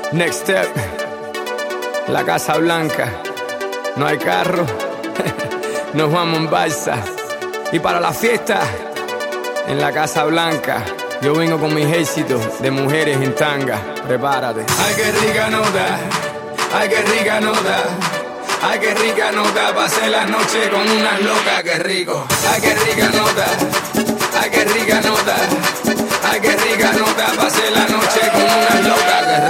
Next Step, la Casa Blanca. No hay carro, nos vamos en balsa. Y para la fiesta, en la Casa Blanca, yo vengo con mis éxitos de mujeres en tanga. Prepárate. Ay, qué rica nota, ay, qué rica nota. Ay, qué rica nota, pasé la noche con unas locas, qué rico. Ay, qué rica nota, ay, qué rica nota. Ay, qué rica nota, pasé la noche con unas locas, qué